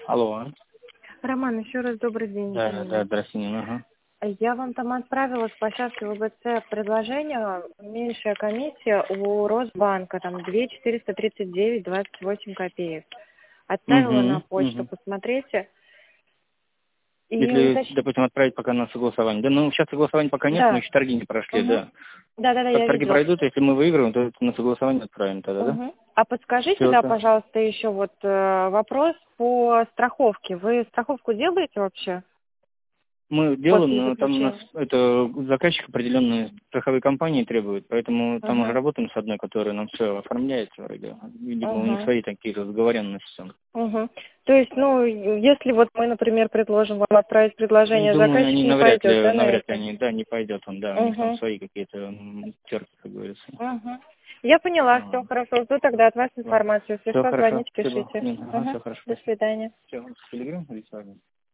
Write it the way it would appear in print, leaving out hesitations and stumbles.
Алло. Роман, еще раз добрый день, Да, извините. да, здравствуйте. Ага. Я вам там отправила с площадки ВБЦ предложение, меньшая комиссия у Росбанка, там 2 439,28 копеек. Отправила на Угу, почту, угу. посмотрите. И Если, допустим, отправить пока на согласование. Да, ну, сейчас согласования пока нет, мы Да. еще торги не прошли, Угу. да. Да, Как я торги видела. пройдут, если мы выиграем, то это на согласование отправим тогда, да? Угу. А подскажите, Все, да, это. пожалуйста, еще вот вопрос по страховке. Вы страховку делаете вообще Мы делаем, после но там у нас заключения? это заказчик определенные страховые компании требует, поэтому там уже Угу. работаем с одной, которая нам все оформляет вроде. Видимо, у них Угу. свои такие разговоренности. Угу. То есть, ну, если вот мы, например, предложим вам отправить предложение, Думаю, заказчик они не пойдет, да, на навряд ли это? они, да, не пойдет он, да, у них там Угу. свои какие-то терки, как говорится. Угу. Я поняла, все хорошо. Жду тогда от вас информацию. Если Все что, хорошо, звоните, спасибо. пишите. Ага, Угу. все хорошо, До спасибо. свидания. Все, Телеграм или сегодня?